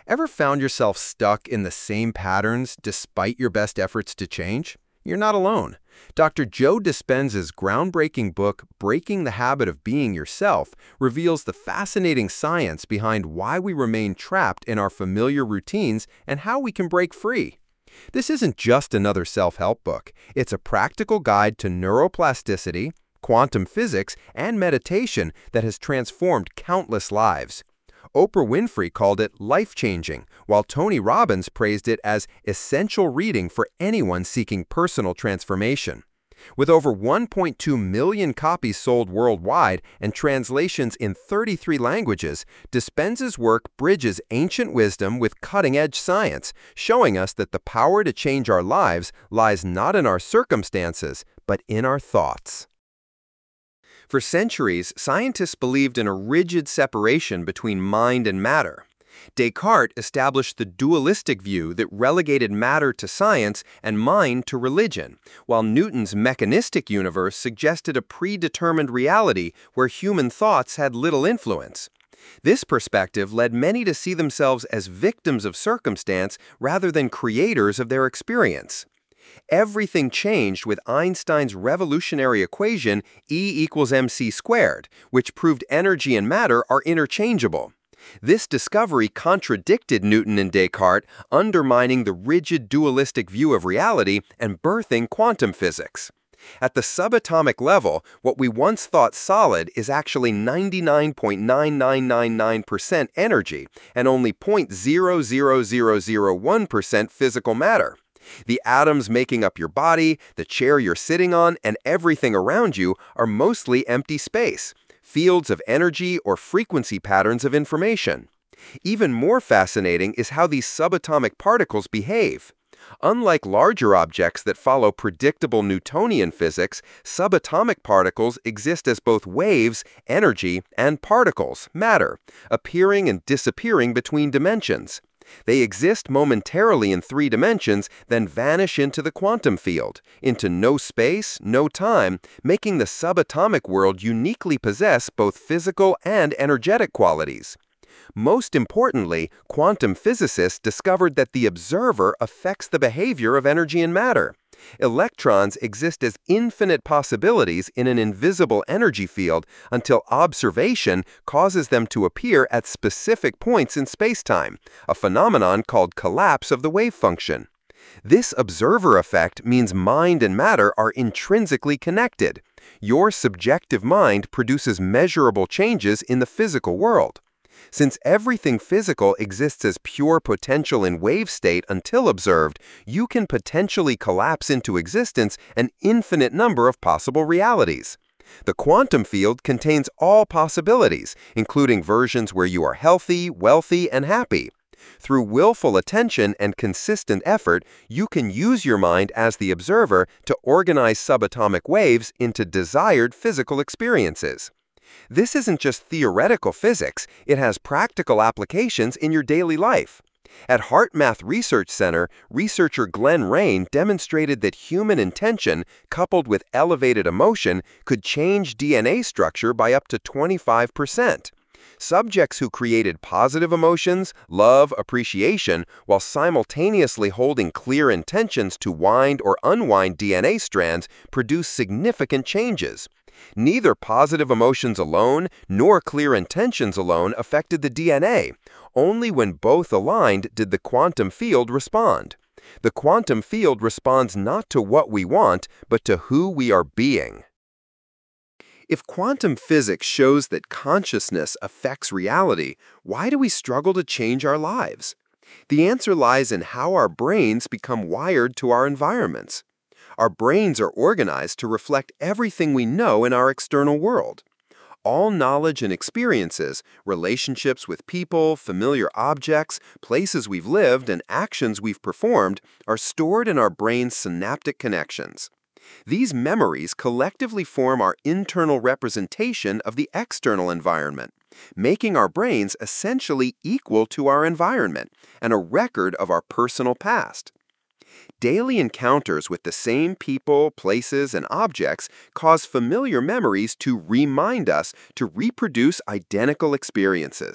Ever found yourself stuck in the same patterns despite your best efforts to change? You're not alone. Dr. Joe Dispenza's groundbreaking book, Breaking the Habit of Being Yourself, reveals the fascinating science behind why we remain trapped in our familiar routines and how we can break free. This isn't just another self-help book. It's a practical guide to neuroplasticity, quantum physics, and meditation that has transformed countless lives. Oprah Winfrey called it life-changing, while Tony Robbins praised it as essential reading for anyone seeking personal transformation. With over 1.2 million copies sold worldwide and translations in 33 languages, Dispenza's work bridges ancient wisdom with cutting-edge science, showing us that the power to change our lives lies not in our circumstances, but in our thoughts. For centuries, scientists believed in a rigid separation between mind and matter. Descartes established the dualistic view that relegated matter to science and mind to religion, while Newton's mechanistic universe suggested a predetermined reality where human thoughts had little influence. This perspective led many to see themselves as victims of circumstance rather than creators of their experience. Everything changed with Einstein's revolutionary equation E equals mc squared, which proved energy and matter are interchangeable. This discovery contradicted Newton and Descartes, undermining the rigid dualistic view of reality and birthing quantum physics. At the subatomic level, what we once thought solid is actually 99.9999% energy and only 0.00001% physical matter. The atoms making up your body, the chair you're sitting on, and everything around you are mostly empty space, fields of energy or frequency patterns of information. Even more fascinating is how these subatomic particles behave. Unlike larger objects that follow predictable Newtonian physics, subatomic particles exist as both waves, energy, and particles, matter, appearing and disappearing between dimensions. They exist momentarily in 3 dimensions, then vanish into the quantum field, into no space, no time, making the subatomic world uniquely possess both physical and energetic qualities. Most importantly, quantum physicists discovered that the observer affects the behavior of energy and matter. Electrons exist as infinite possibilities in an invisible energy field until observation causes them to appear at specific points in spacetime, a phenomenon called collapse of the wave function. This observer effect means mind and matter are intrinsically connected. Your subjective mind produces measurable changes in the physical world. Since everything physical exists as pure potential in wave state until observed, you can potentially collapse into existence an infinite number of possible realities. The quantum field contains all possibilities, including versions where you are healthy, wealthy, and happy. Through willful attention and consistent effort, you can use your mind as the observer to organize subatomic waves into desired physical experiences. This isn't just theoretical physics, it has practical applications in your daily life. At HeartMath Research Center, researcher Glenn Rain demonstrated that human intention, coupled with elevated emotion, could change DNA structure by up to 25%. Subjects who created positive emotions, love, appreciation, while simultaneously holding clear intentions to wind or unwind DNA strands produced significant changes. Neither positive emotions alone nor clear intentions alone affected the DNA. Only when both aligned did the quantum field respond. The quantum field responds not to what we want, but to who we are being. If quantum physics shows that consciousness affects reality, why do we struggle to change our lives? The answer lies in how our brains become wired to our environments. Our brains are organized to reflect everything we know in our external world. All knowledge and experiences, relationships with people, familiar objects, places we've lived, and actions we've performed are stored in our brain's synaptic connections. These memories collectively form our internal representation of the external environment, making our brains essentially equal to our environment and a record of our personal past. Daily encounters with the same people, places, and objects cause familiar memories to remind us to reproduce identical experiences.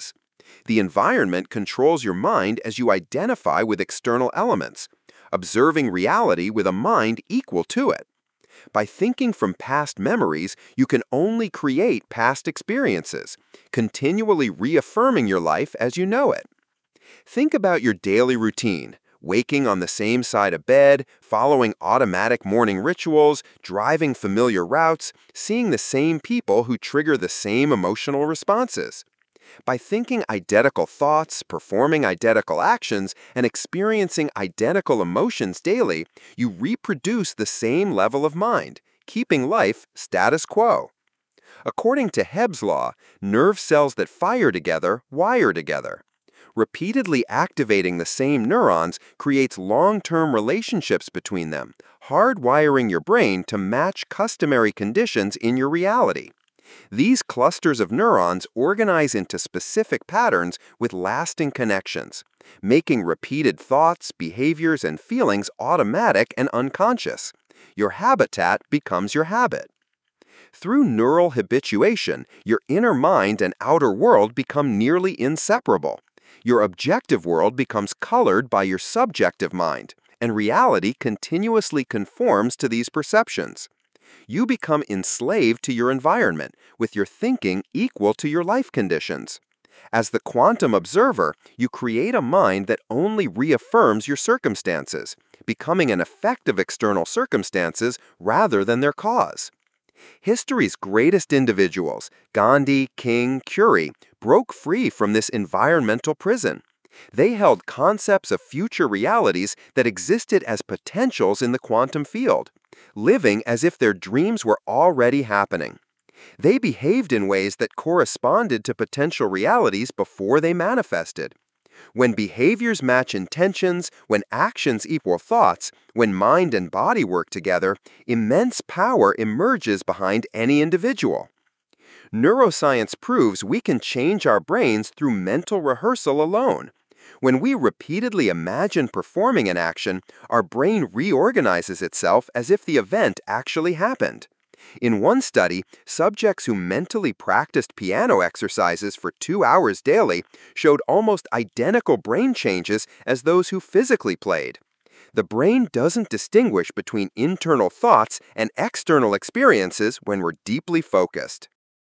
The environment controls your mind as you identify with external elements, observing reality with a mind equal to it. By thinking from past memories, you can only create past experiences, continually reaffirming your life as you know it. Think about your daily routine, waking on the same side of bed, following automatic morning rituals, driving familiar routes, seeing the same people who trigger the same emotional responses. By thinking identical thoughts, performing identical actions, and experiencing identical emotions daily, you reproduce the same level of mind, keeping life status quo. According to Hebb's law, nerve cells that fire together wire together. Repeatedly activating the same neurons creates long-term relationships between them, hardwiring your brain to match customary conditions in your reality. These clusters of neurons organize into specific patterns with lasting connections, making repeated thoughts, behaviors, and feelings automatic and unconscious. Your habitat becomes your habit. Through neural habituation, your inner mind and outer world become nearly inseparable. Your objective world becomes colored by your subjective mind, and reality continuously conforms to these perceptions. You become enslaved to your environment, with your thinking equal to your life conditions. As the quantum observer, you create a mind that only reaffirms your circumstances, becoming an effect of external circumstances rather than their cause. History's greatest individuals, Gandhi, King, Curie, broke free from this environmental prison. They held concepts of future realities that existed as potentials in the quantum field, living as if their dreams were already happening. They behaved in ways that corresponded to potential realities before they manifested. When behaviors match intentions, when actions equal thoughts, when mind and body work together, immense power emerges behind any individual. Neuroscience proves we can change our brains through mental rehearsal alone. When we repeatedly imagine performing an action, our brain reorganizes itself as if the event actually happened. In one study, subjects who mentally practiced piano exercises for 2 hours daily showed almost identical brain changes as those who physically played. The brain doesn't distinguish between internal thoughts and external experiences when we're deeply focused.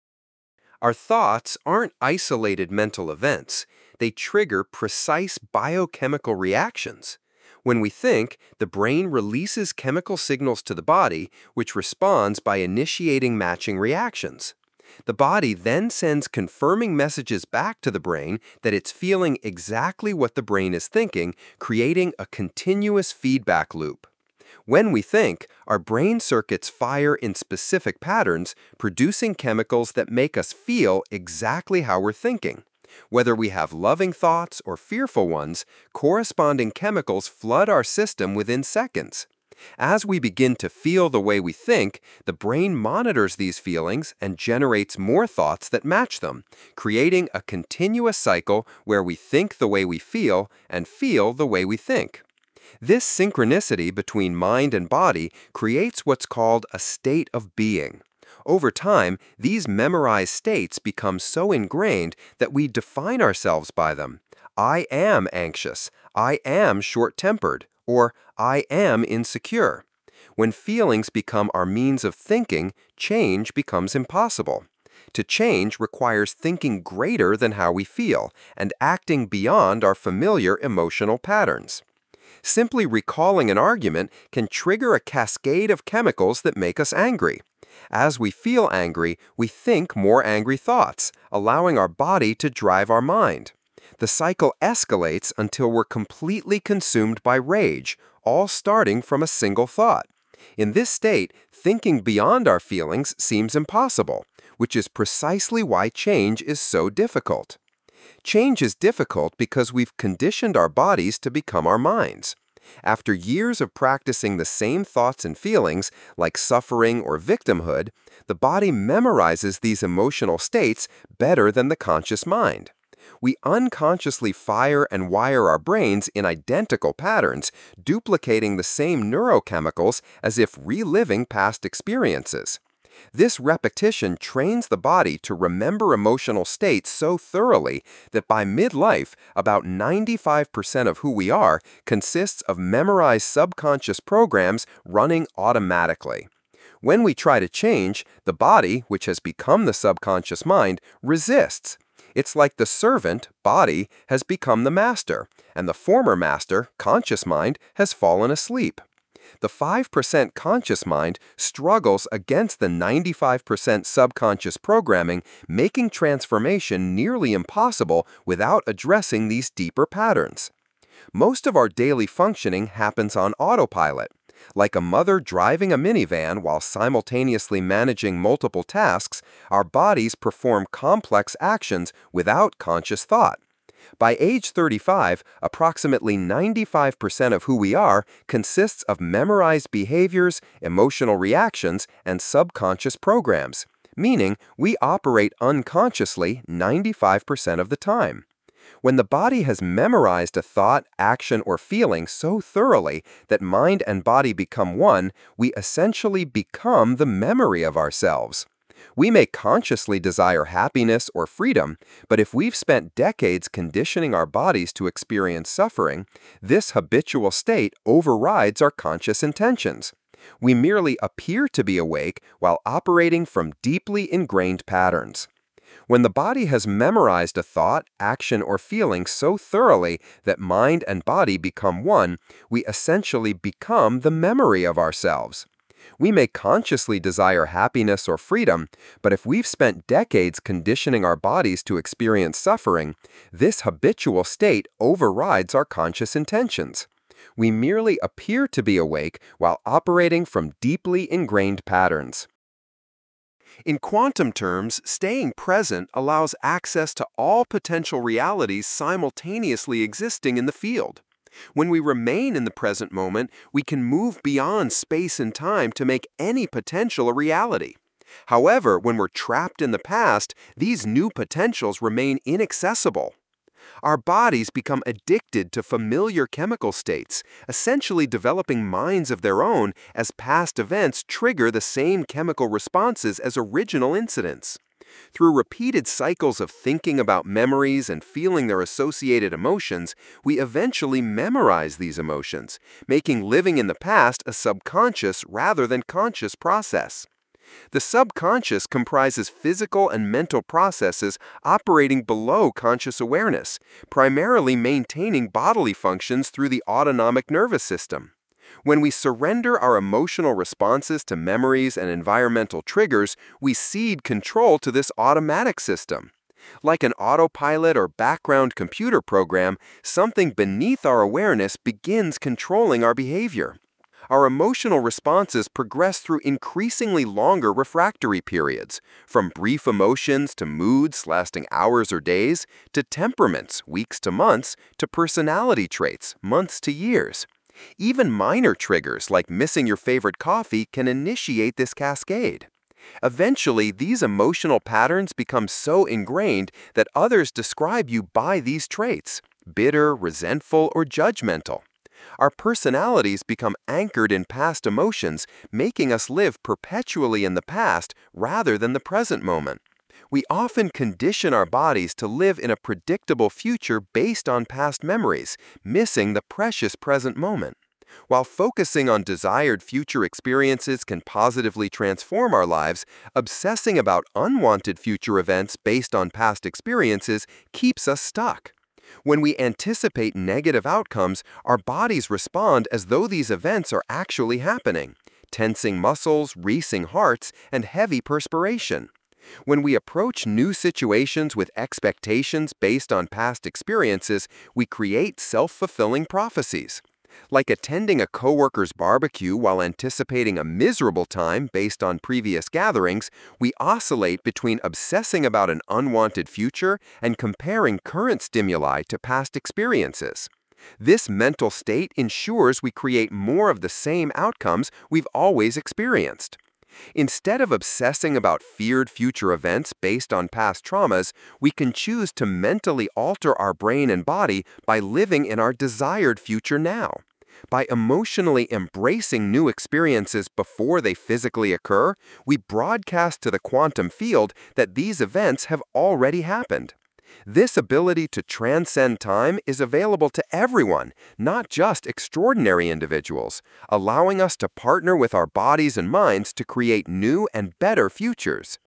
Our thoughts aren't isolated mental events. They trigger precise biochemical reactions. When we think, the brain releases chemical signals to the body, which responds by initiating matching reactions. The body then sends confirming messages back to the brain that it's feeling exactly what the brain is thinking, creating a continuous feedback loop. When we think, our brain circuits fire in specific patterns, producing chemicals that make us feel exactly how we're thinking. Whether we have loving thoughts or fearful ones, corresponding chemicals flood our system within seconds. As we begin to feel the way we think, the brain monitors these feelings and generates more thoughts that match them, creating a continuous cycle where we think the way we feel and feel the way we think. This synchronicity between mind and body creates what's called a state of being. Over time, these memorized states become so ingrained that we define ourselves by them. I am anxious, I am short-tempered, or I am insecure. When feelings become our means of thinking, change becomes impossible. To change requires thinking greater than how we feel and acting beyond our familiar emotional patterns. Simply recalling an argument can trigger a cascade of chemicals that make us angry. As we feel angry, we think more angry thoughts, allowing our body to drive our mind. The cycle escalates until we're completely consumed by rage, all starting from a single thought. In this state, thinking beyond our feelings seems impossible, which is precisely why change is so difficult. Change is difficult because we've conditioned our bodies to become our minds. After years of practicing the same thoughts and feelings, like suffering or victimhood, the body memorizes these emotional states better than the conscious mind. We unconsciously fire and wire our brains in identical patterns, duplicating the same neurochemicals as if reliving past experiences. This repetition trains the body to remember emotional states so thoroughly that by midlife, about 95% of who we are consists of memorized subconscious programs running automatically. When we try to change, the body, which has become the subconscious mind, resists. It's like the servant, body, has become the master, and the former master, conscious mind, has fallen asleep. The 5% conscious mind struggles against the 95% subconscious programming, making transformation nearly impossible without addressing these deeper patterns. Most of our daily functioning happens on autopilot. Like a mother driving a minivan while simultaneously managing multiple tasks, our bodies perform complex actions without conscious thought. By age 35, approximately 95% of who we are consists of memorized behaviors, emotional reactions, and subconscious programs, meaning we operate unconsciously 95% of the time. When the body has memorized a thought, action, or feeling so thoroughly that mind and body become one, we essentially become the memory of ourselves. We may consciously desire happiness or freedom, but if we've spent decades conditioning our bodies to experience suffering, this habitual state overrides our conscious intentions. We merely appear to be awake while operating from deeply ingrained patterns. When the body has memorized a thought, action, or feeling so thoroughly that mind and body become one, we essentially become the memory of ourselves. We may consciously desire happiness or freedom, but if we've spent decades conditioning our bodies to experience suffering, this habitual state overrides our conscious intentions. We merely appear to be awake while operating from deeply ingrained patterns. In quantum terms, staying present allows access to all potential realities simultaneously existing in the field. When we remain in the present moment, we can move beyond space and time to make any potential a reality. However, when we're trapped in the past, these new potentials remain inaccessible. Our bodies become addicted to familiar chemical states, essentially developing minds of their own as past events trigger the same chemical responses as original incidents. Through repeated cycles of thinking about memories and feeling their associated emotions, we eventually memorize these emotions, making living in the past a subconscious rather than conscious process. The subconscious comprises physical and mental processes operating below conscious awareness, primarily maintaining bodily functions through the autonomic nervous system. When we surrender our emotional responses to memories and environmental triggers, we cede control to this automatic system. Like an autopilot or background computer program, something beneath our awareness begins controlling our behavior. Our emotional responses progress through increasingly longer refractory periods, from brief emotions to moods lasting hours or days, to temperaments, weeks to months, to personality traits, months to years. Even minor triggers like missing your favorite coffee can initiate this cascade. Eventually, these emotional patterns become so ingrained that others describe you by these traits: bitter, resentful, or judgmental. Our personalities become anchored in past emotions, making us live perpetually in the past rather than the present moment. We often condition our bodies to live in a predictable future based on past memories, missing the precious present moment. While focusing on desired future experiences can positively transform our lives, obsessing about unwanted future events based on past experiences keeps us stuck. When we anticipate negative outcomes, our bodies respond as though these events are actually happening: tensing muscles, racing hearts, and heavy perspiration. When we approach new situations with expectations based on past experiences, we create self-fulfilling prophecies. Like attending a coworker's barbecue while anticipating a miserable time based on previous gatherings, we oscillate between obsessing about an unwanted future and comparing current stimuli to past experiences. This mental state ensures we create more of the same outcomes we've always experienced. Instead of obsessing about feared future events based on past traumas, we can choose to mentally alter our brain and body by living in our desired future now. By emotionally embracing new experiences before they physically occur, we broadcast to the quantum field that these events have already happened. This ability to transcend time is available to everyone, not just extraordinary individuals, allowing us to partner with our bodies and minds to create new and better futures.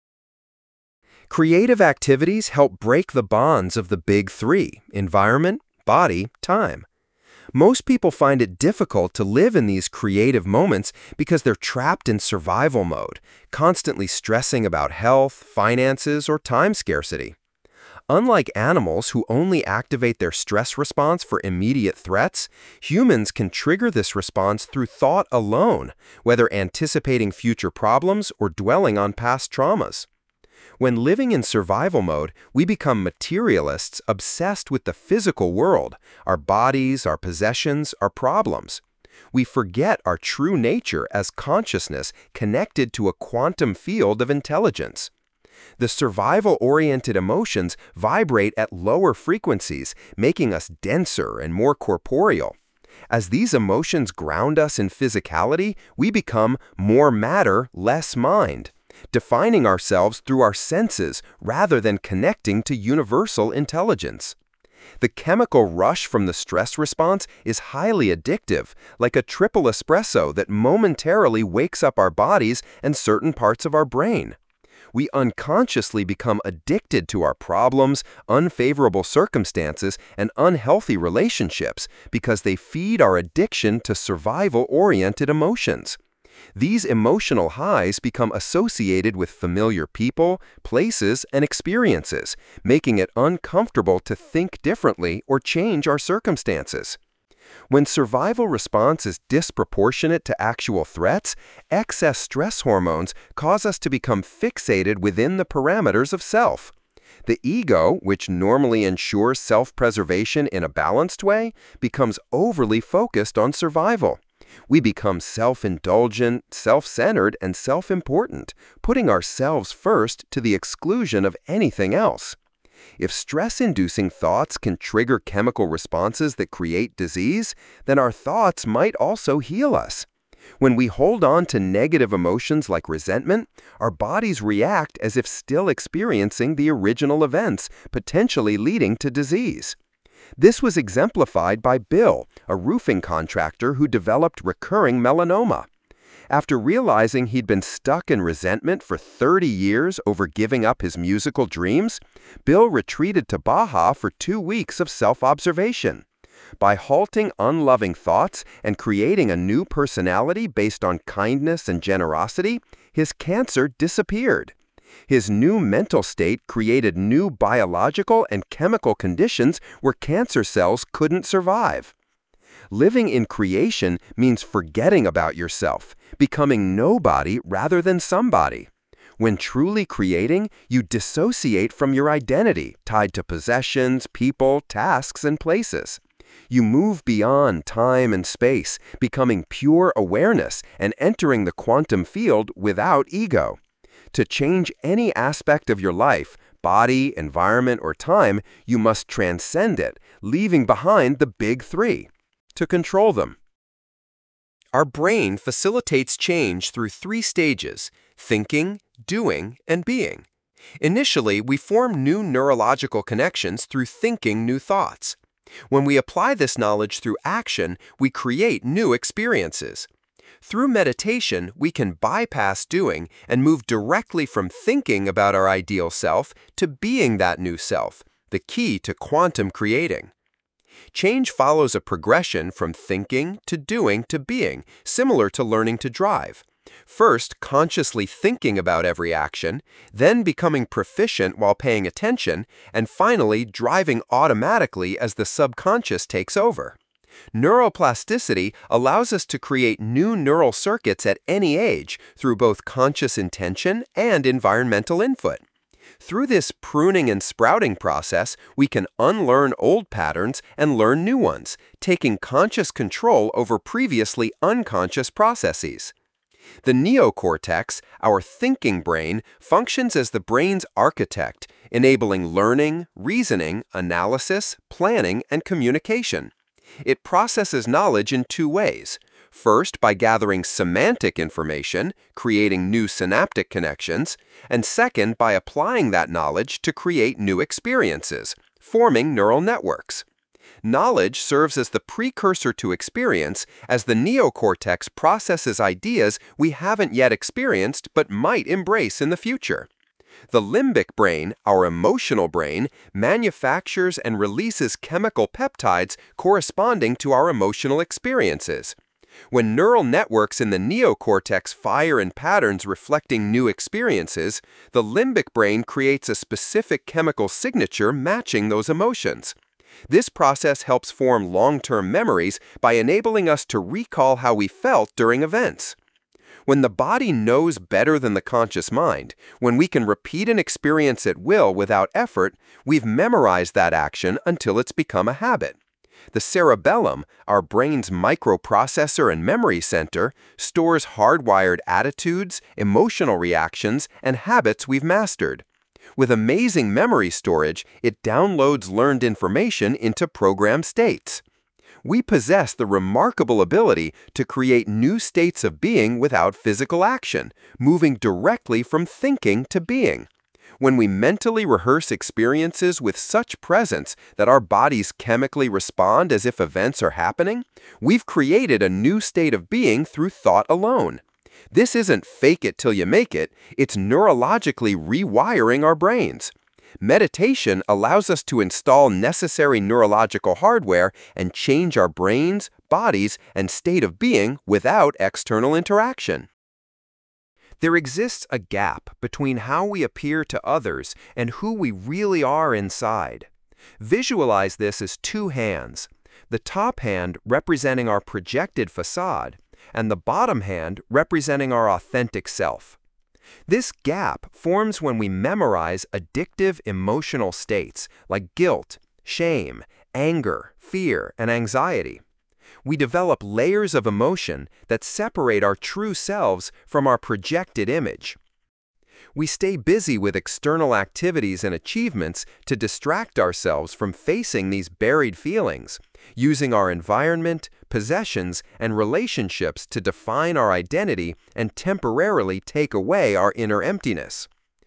Creative activities help break the bonds of the big three: environment, body, time. Most people find it difficult to live in these creative moments because they're trapped in survival mode, constantly stressing about health, finances, or time scarcity. Unlike animals who only activate their stress response for immediate threats, humans can trigger this response through thought alone, whether anticipating future problems or dwelling on past traumas. When living in survival mode, we become materialists obsessed with the physical world, our bodies, our possessions, our problems. We forget our true nature as consciousness connected to a quantum field of intelligence. The survival-oriented emotions vibrate at lower frequencies, making us denser and more corporeal. As these emotions ground us in physicality, we become more matter, less mind, defining ourselves through our senses rather than connecting to universal intelligence. The chemical rush from the stress response is highly addictive, like a triple espresso that momentarily wakes up our bodies and certain parts of our brain. We unconsciously become addicted to our problems, unfavorable circumstances, and unhealthy relationships because they feed our addiction to survival-oriented emotions. These emotional highs become associated with familiar people, places, and experiences, making it uncomfortable to think differently or change our circumstances. When survival response is disproportionate to actual threats, excess stress hormones cause us to become fixated within the parameters of self. The ego, which normally ensures self-preservation in a balanced way, becomes overly focused on survival. We become self-indulgent, self-centered, and self-important, putting ourselves first to the exclusion of anything else. If stress-inducing thoughts can trigger chemical responses that create disease, then our thoughts might also heal us. When we hold on to negative emotions like resentment, our bodies react as if still experiencing the original events, potentially leading to disease. This was exemplified by Bill, a roofing contractor who developed recurring melanoma. After realizing he'd been stuck in resentment for 30 years over giving up his musical dreams, Bill retreated to Baja for 2 weeks of self-observation. By halting unloving thoughts and creating a new personality based on kindness and generosity, his cancer disappeared. His new mental state created new biological and chemical conditions where cancer cells couldn't survive. Living in creation means forgetting about yourself, becoming nobody rather than somebody. When truly creating, you dissociate from your identity tied to possessions, people, tasks, and places. You move beyond time and space, becoming pure awareness and entering the quantum field without ego. To change any aspect of your life, body, environment, or time, you must transcend it, leaving behind the big three. To control them. Our brain facilitates change through 3 stages: thinking, doing, and being. Initially, we form new neurological connections through thinking new thoughts. When we apply this knowledge through action, we create new experiences. Through meditation, we can bypass doing and move directly from thinking about our ideal self to being that new self, the key to quantum creating. Change follows a progression from thinking to doing to being, similar to learning to drive. First, consciously thinking about every action, then becoming proficient while paying attention, and finally driving automatically as the subconscious takes over. Neuroplasticity allows us to create new neural circuits at any age through both conscious intention and environmental input. Through this pruning and sprouting process, we can unlearn old patterns and learn new ones, taking conscious control over previously unconscious processes. The neocortex, our thinking brain, functions as the brain's architect, enabling learning, reasoning, analysis, planning, and communication. It processes knowledge in two ways. First, by gathering semantic information, creating new synaptic connections, and second, by applying that knowledge to create new experiences, forming neural networks. Knowledge serves as the precursor to experience as the neocortex processes ideas we haven't yet experienced but might embrace in the future. The limbic brain, our emotional brain, manufactures and releases chemical peptides corresponding to our emotional experiences. When neural networks in the neocortex fire in patterns reflecting new experiences, the limbic brain creates a specific chemical signature matching those emotions. This process helps form long-term memories by enabling us to recall how we felt during events. When the body knows better than the conscious mind, when we can repeat an experience at will without effort, we've memorized that action until it's become a habit. The cerebellum, our brain's microprocessor and memory center, stores hardwired attitudes, emotional reactions, and habits we've mastered. With amazing memory storage, it downloads learned information into programmed states. We possess the remarkable ability to create new states of being without physical action, moving directly from thinking to being. When we mentally rehearse experiences with such presence that our bodies chemically respond as if events are happening, we've created a new state of being through thought alone. This isn't fake it till you make it, it's neurologically rewiring our brains. Meditation allows us to install necessary neurological hardware and change our brains, bodies, and state of being without external interaction. There exists a gap between how we appear to others and who we really are inside. Visualize this as two hands, the top hand representing our projected facade, and the bottom hand representing our authentic self. This gap forms when we memorize addictive emotional states like guilt, shame, anger, fear, and anxiety. We develop layers of emotion that separate our true selves from our projected image. We stay busy with external activities and achievements to distract ourselves from facing these buried feelings, using our environment, possessions, and relationships to define our identity and temporarily take away our inner emptiness.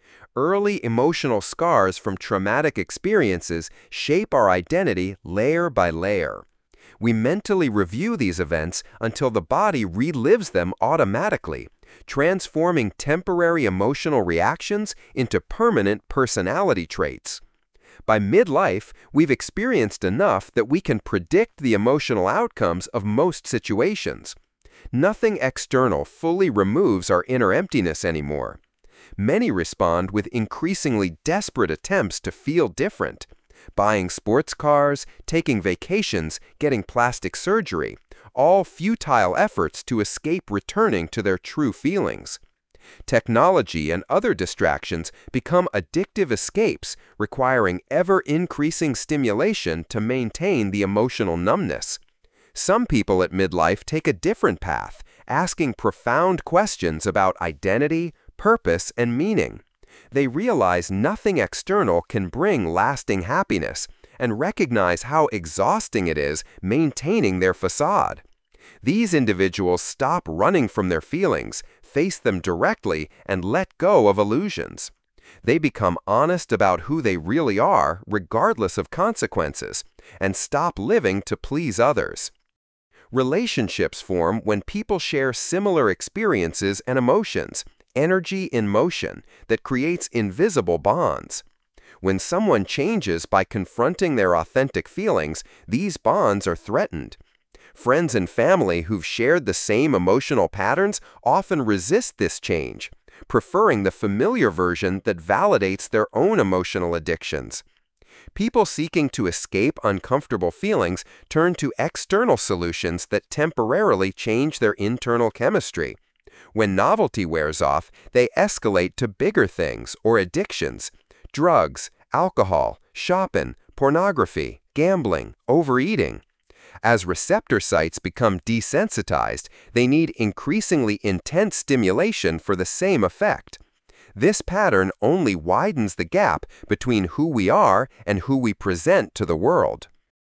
Early emotional scars from traumatic experiences shape our identity layer by layer. We mentally review these events until the body relives them automatically, transforming temporary emotional reactions into permanent personality traits. By midlife, we've experienced enough that we can predict the emotional outcomes of most situations. Nothing external fully removes our inner emptiness anymore. Many respond with increasingly desperate attempts to feel different. Buying sports cars, taking vacations, getting plastic surgery, all futile efforts to escape returning to their true feelings. Technology and other distractions become addictive escapes, requiring ever-increasing stimulation to maintain the emotional numbness. Some people at midlife take a different path, asking profound questions about identity, purpose, and meaning. They realize nothing external can bring lasting happiness and recognize how exhausting it is maintaining their facade. These individuals stop running from their feelings, face them directly, and let go of illusions. They become honest about who they really are, regardless of consequences, and stop living to please others. Relationships form when people share similar experiences and emotions, energy in motion that creates invisible bonds. When someone changes by confronting their authentic feelings, these bonds are threatened. Friends and family who've shared the same emotional patterns often resist this change, preferring the familiar version that validates their own emotional addictions. People seeking to escape uncomfortable feelings turn to external solutions that temporarily change their internal chemistry. When novelty wears off, they escalate to bigger things or addictions: drugs, alcohol, shopping, pornography, gambling, overeating. As receptor sites become desensitized, they need increasingly intense stimulation for the same effect. This pattern only widens the gap between who we are and who we present to the world.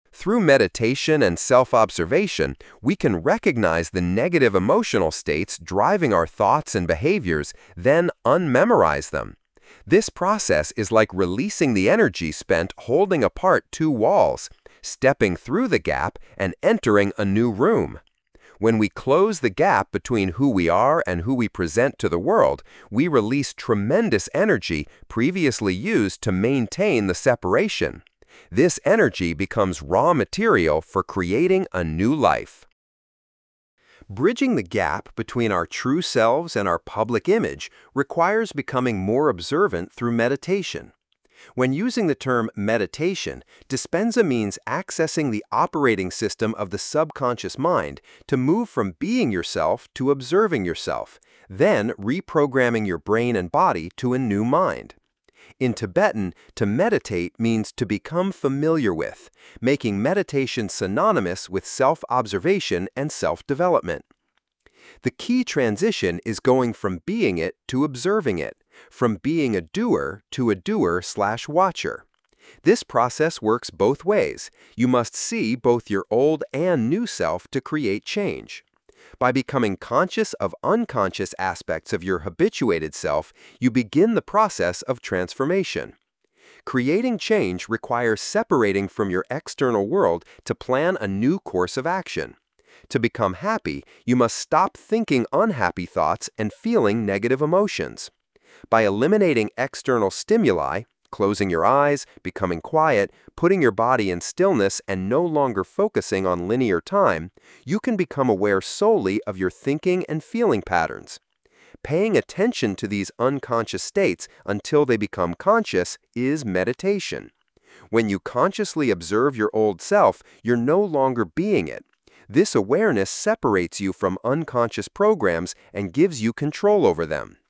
Through meditation and self-observation, we can recognize the negative emotional states driving our thoughts and behaviors, then unmemorize them. This process is like releasing the energy spent holding apart two walls, stepping through the gap and entering a new room. When we close the gap between who we are and who we present to the world, we release tremendous energy previously used to maintain the separation. This energy becomes raw material for creating a new life. Bridging the gap between our true selves and our public image requires becoming more observant through meditation. When using the term meditation, Dispenza means accessing the operating system of the subconscious mind to move from being yourself to observing yourself, then reprogramming your brain and body to a new mind. In Tibetan, to meditate means to become familiar with, making meditation synonymous with self-observation and self-development. The key transition is going from being it to observing it, from being a doer to a doer/watcher. This process works both ways. You must see both your old and new self to create change. By becoming conscious of unconscious aspects of your habituated self, you begin the process of transformation. Creating change requires separating from your external world to plan a new course of action. To become happy, you must stop thinking unhappy thoughts and feeling negative emotions. By eliminating external stimuli, closing your eyes, becoming quiet, putting your body in stillness, and no longer focusing on linear time, you can become aware solely of your thinking and feeling patterns. Paying attention to these unconscious states until they become conscious is meditation. When you consciously observe your old self, you're no longer being it. This awareness separates you from unconscious programs and gives you control over them.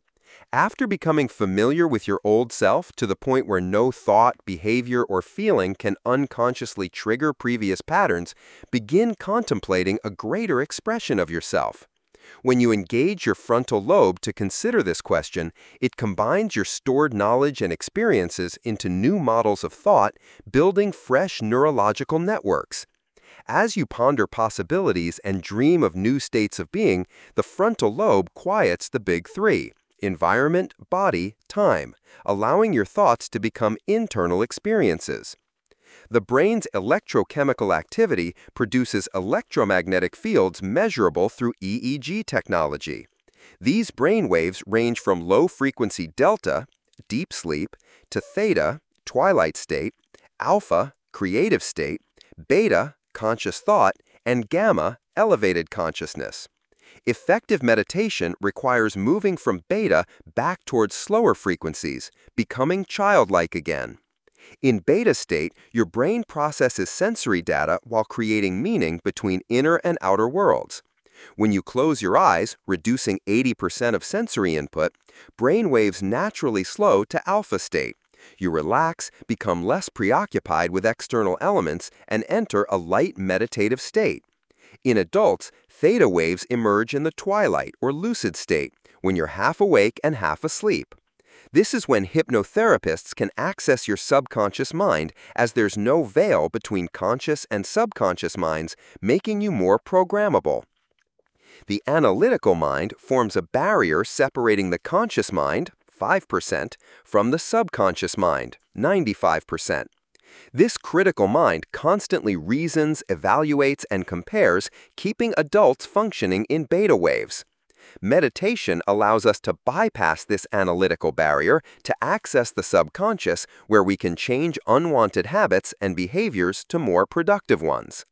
After becoming familiar with your old self to the point where no thought, behavior, or feeling can unconsciously trigger previous patterns, begin contemplating a greater expression of yourself. When you engage your frontal lobe to consider this question, it combines your stored knowledge and experiences into new models of thought, building fresh neurological networks. As you ponder possibilities and dream of new states of being, the frontal lobe quiets the big three: environment, body, time, allowing your thoughts to become internal experiences. The brain's electrochemical activity produces electromagnetic fields measurable through EEG technology. These brain waves range from low-frequency delta, deep sleep, to theta, twilight state, alpha, creative state, beta, conscious thought, and gamma, elevated consciousness. Effective meditation requires moving from beta back towards slower frequencies, becoming childlike again. In beta state, your brain processes sensory data while creating meaning between inner and outer worlds. When you close your eyes, reducing 80% of sensory input, brain waves naturally slow to alpha state. You relax, become less preoccupied with external elements, and enter a light meditative state. In adults, theta waves emerge in the twilight or lucid state, when you're half awake and half asleep. This is when hypnotherapists can access your subconscious mind, as there's no veil between conscious and subconscious minds, making you more programmable. The analytical mind forms a barrier separating the conscious mind, 5%, from the subconscious mind, 95%. This critical mind constantly reasons, evaluates, and compares, keeping adults functioning in beta waves. Meditation allows us to bypass this analytical barrier to access the subconscious, where we can change unwanted habits and behaviors to more productive ones.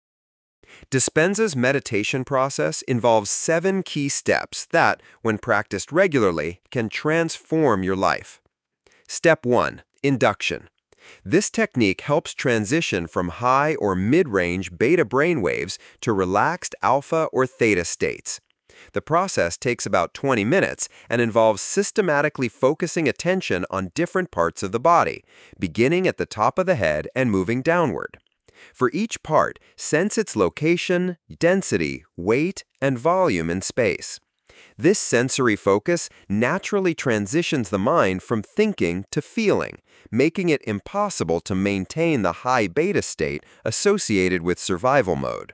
Dispenza's meditation process involves 7 key steps that, when practiced regularly, can transform your life. Step 1. Induction. This technique helps transition from high or mid-range beta brainwaves to relaxed alpha or theta states. The process takes about 20 minutes and involves systematically focusing attention on different parts of the body, beginning at the top of the head and moving downward. For each part, sense its location, density, weight, and volume in space. This sensory focus naturally transitions the mind from thinking to feeling, making it impossible to maintain the high beta state associated with survival mode.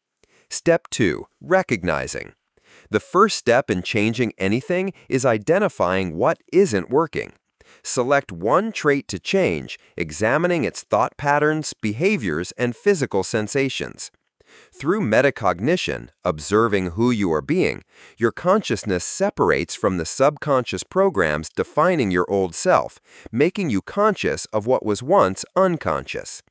Step 2. Recognizing. The first step in changing anything is identifying what isn't working. Select one trait to change, examining its thought patterns, behaviors, and physical sensations. Through metacognition, observing who you are being, your consciousness separates from the subconscious programs defining your old self, making you conscious of what was once unconscious.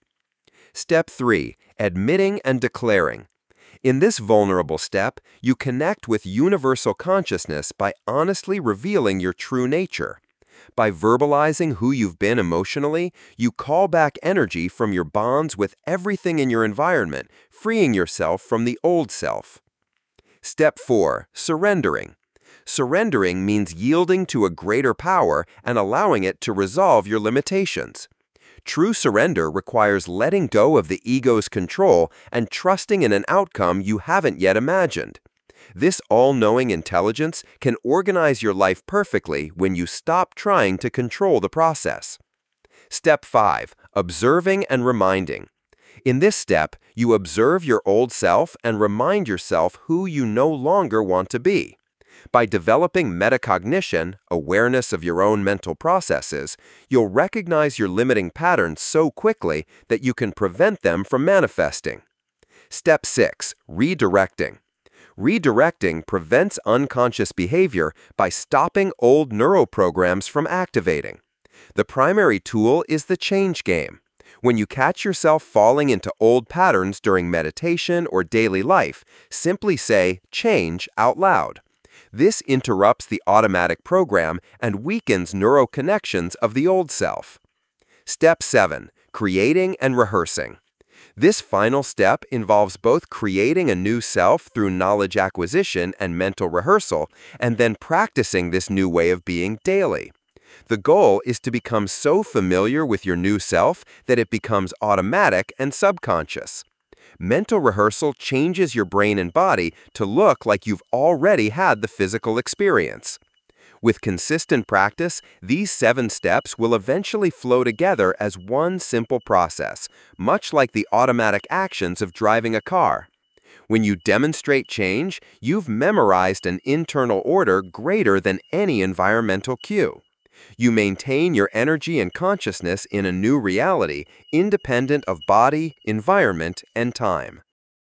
Step 3. Admitting and declaring. In this vulnerable step, you connect with universal consciousness by honestly revealing your true nature. By verbalizing who you've been emotionally, you call back energy from your bonds with everything in your environment, freeing yourself from the old self. Step 4. Surrendering. Surrendering means yielding to a greater power and allowing it to resolve your limitations. True surrender requires letting go of the ego's control and trusting in an outcome you haven't yet imagined. This all-knowing intelligence can organize your life perfectly when you stop trying to control the process. Step 5. Observing and reminding. In this step, you observe your old self and remind yourself who you no longer want to be. By developing metacognition, awareness of your own mental processes, you'll recognize your limiting patterns so quickly that you can prevent them from manifesting. Step 6. Redirecting. Redirecting prevents unconscious behavior by stopping old neuroprograms from activating. The primary tool is the change game. When you catch yourself falling into old patterns during meditation or daily life, simply say "change" out loud. This interrupts the automatic program and weakens neuroconnections of the old self. Step 7. Creating and rehearsing. This final step involves both creating a new self through knowledge acquisition and mental rehearsal, and then practicing this new way of being daily. The goal is to become so familiar with your new self that it becomes automatic and subconscious. Mental rehearsal changes your brain and body to look like you've already had the physical experience. With consistent practice, these 7 steps will eventually flow together as one simple process, much like the automatic actions of driving a car. When you demonstrate change, you've memorized an internal order greater than any environmental cue. You maintain your energy and consciousness in a new reality, independent of body, environment, and time.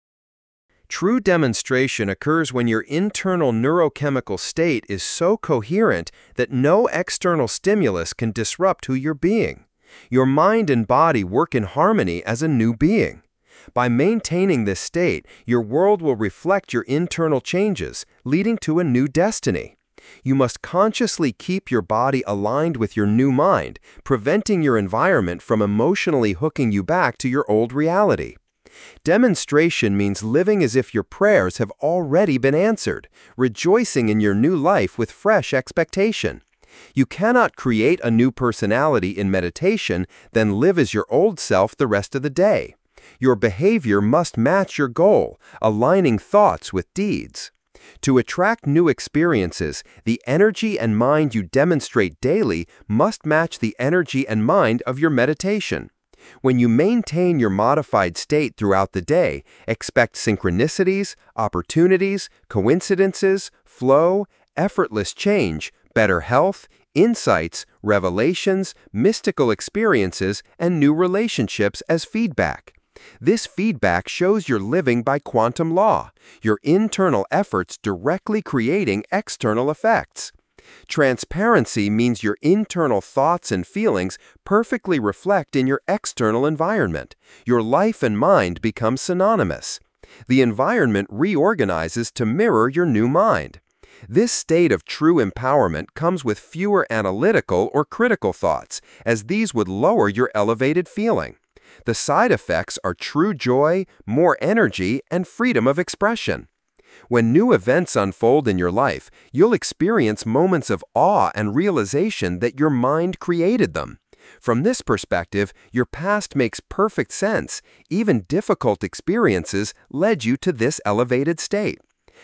True demonstration occurs when your internal neurochemical state is so coherent that no external stimulus can disrupt who you're being. Your mind and body work in harmony as a new being. By maintaining this state, your world will reflect your internal changes, leading to a new destiny. You must consciously keep your body aligned with your new mind, preventing your environment from emotionally hooking you back to your old reality. Demonstration means living as if your prayers have already been answered, rejoicing in your new life with fresh expectation. You cannot create a new personality in meditation, then live as your old self the rest of the day. Your behavior must match your goal, aligning thoughts with deeds. To attract new experiences, the energy and mind you demonstrate daily must match the energy and mind of your meditation. When you maintain your modified state throughout the day, expect synchronicities, opportunities, coincidences, flow, effortless change, better health, insights, revelations, mystical experiences, and new relationships as feedback. This feedback shows you're living by quantum law, your internal efforts directly creating external effects. Transparency means your internal thoughts and feelings perfectly reflect in your external environment. Your life and mind become synonymous. The environment reorganizes to mirror your new mind. This state of true empowerment comes with fewer analytical or critical thoughts, as these would lower your elevated feeling. The side effects are true joy, more energy, and freedom of expression. When new events unfold in your life, you'll experience moments of awe and realization that your mind created them. From this perspective, your past makes perfect sense. Even difficult experiences led you to this elevated state.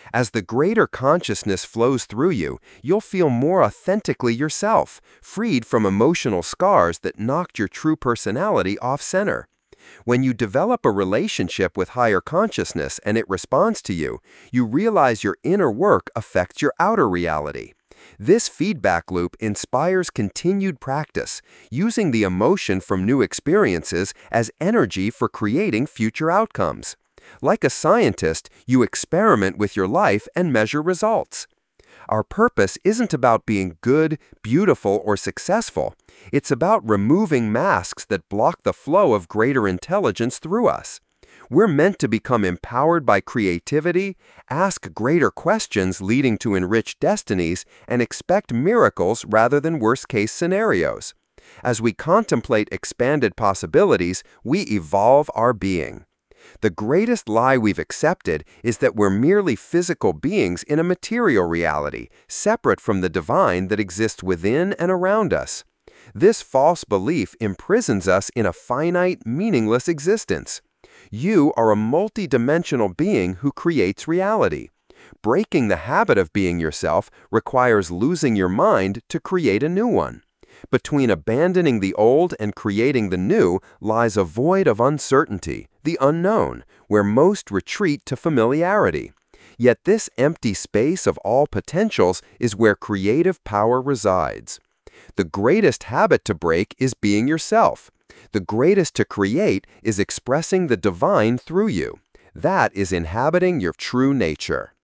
As the greater consciousness flows through you, you'll feel more authentically yourself, freed from emotional scars that knocked your true personality off-center. When you develop a relationship with higher consciousness and it responds to you, you realize your inner work affects your outer reality. This feedback loop inspires continued practice, using the emotion from new experiences as energy for creating future outcomes. Like a scientist, you experiment with your life and measure results. Our purpose isn't about being good, beautiful, or successful. It's about removing masks that block the flow of greater intelligence through us. We're meant to become empowered by creativity, ask greater questions leading to enriched destinies, and expect miracles rather than worst-case scenarios. As we contemplate expanded possibilities, we evolve our being. The greatest lie we've accepted is that we're merely physical beings in a material reality, separate from the divine that exists within and around us. This false belief imprisons us in a finite, meaningless existence. You are a multidimensional being who creates reality. Breaking the habit of being yourself requires losing your mind to create a new one. Between abandoning the old and creating the new lies a void of uncertainty, the unknown, where most retreat to familiarity. Yet this empty space of all potentials is where creative power resides. The greatest habit to break is being yourself. The greatest to create is expressing the divine through you. That is inhabiting your true nature.